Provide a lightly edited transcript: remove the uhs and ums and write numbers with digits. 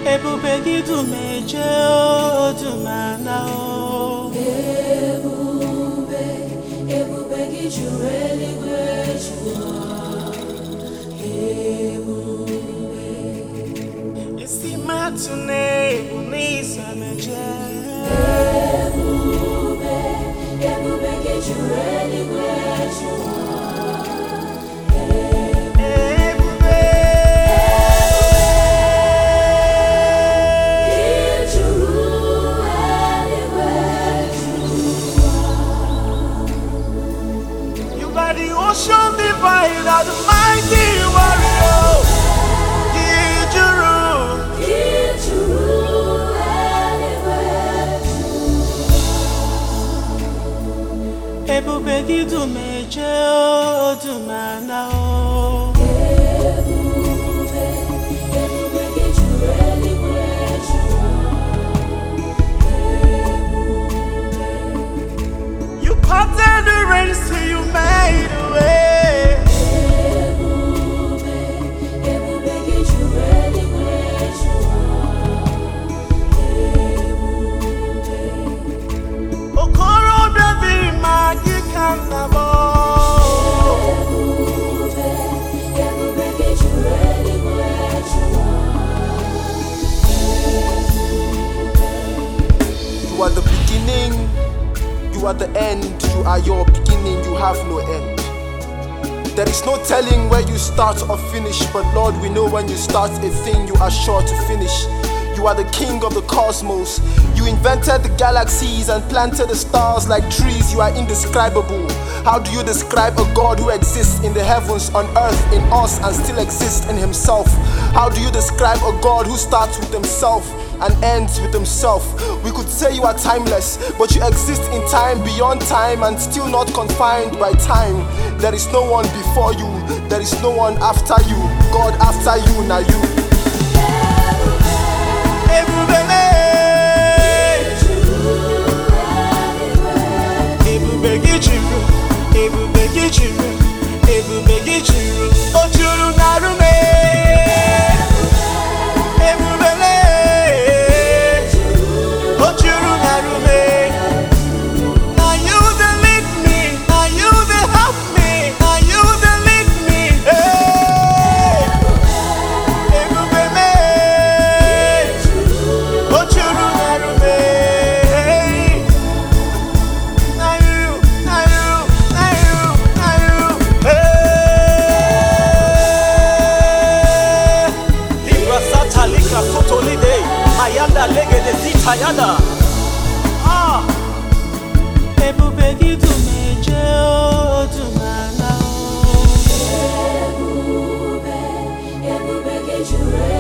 Ebube gị dum eje odumana o. Ebube gị juru eluigwe jụọ. Ebube. Isi mmadụ na-ebu n'ịsa meje. Ebube gị juru eluigwe jụọ. The ocean divide as the mighty warrior. Kijuru. Ebube gị dum eje odumana o. Ebube gị juru eluigwe jụọ. You parted the rain, so you made a way. Ebube gị juru eluigwe jụọ. Okorobịa dị mma gị ka nna m. Ebube gị juru eluigwe jụọ. You are the beginning, you are the end, you are your beginning, you have no end. There is no telling where you start or finish, but Lord, we know when you start a thing, you are sure to finish. You are the king of the cosmos. You invented the galaxies and planted the stars like trees. You are indescribable. How do you describe a God who exists in the heavens, on earth, in us, and still exists in himself? How do you describe a God who starts with himself and ends with himself? We could say you are timeless, but you exist in time, beyond time, and still not confined by time. There is no one before you, there is no one after you. God after you, now you. Ebube gị juru, ebube gị juru, ebube gị juru, o juru n'arụ m. Ebube o juru n'arụ m. Now you dey lead me, now you dey help me, now you dey lead me. Ebube o juru n'arụ m. Ayanda lege de zitayada. Ebube gị dum eje odumana o. Ebube gị juru